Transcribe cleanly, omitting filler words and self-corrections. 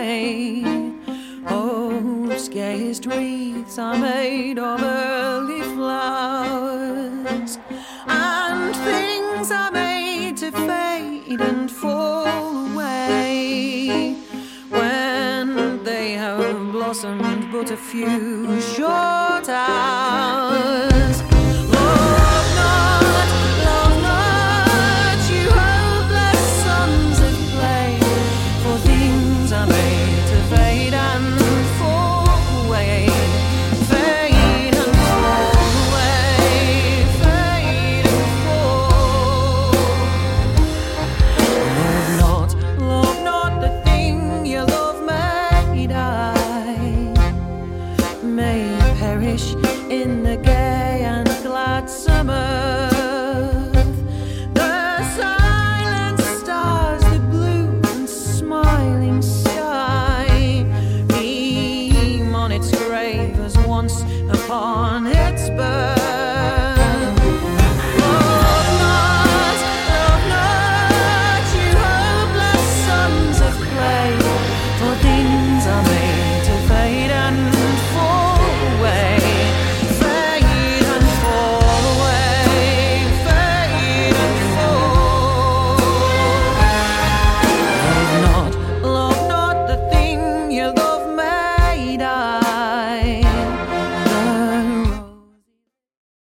day. Hope's gayest wreaths are made of early flowers, and things are made to fade and fall away when they have blossomed but a few short hours.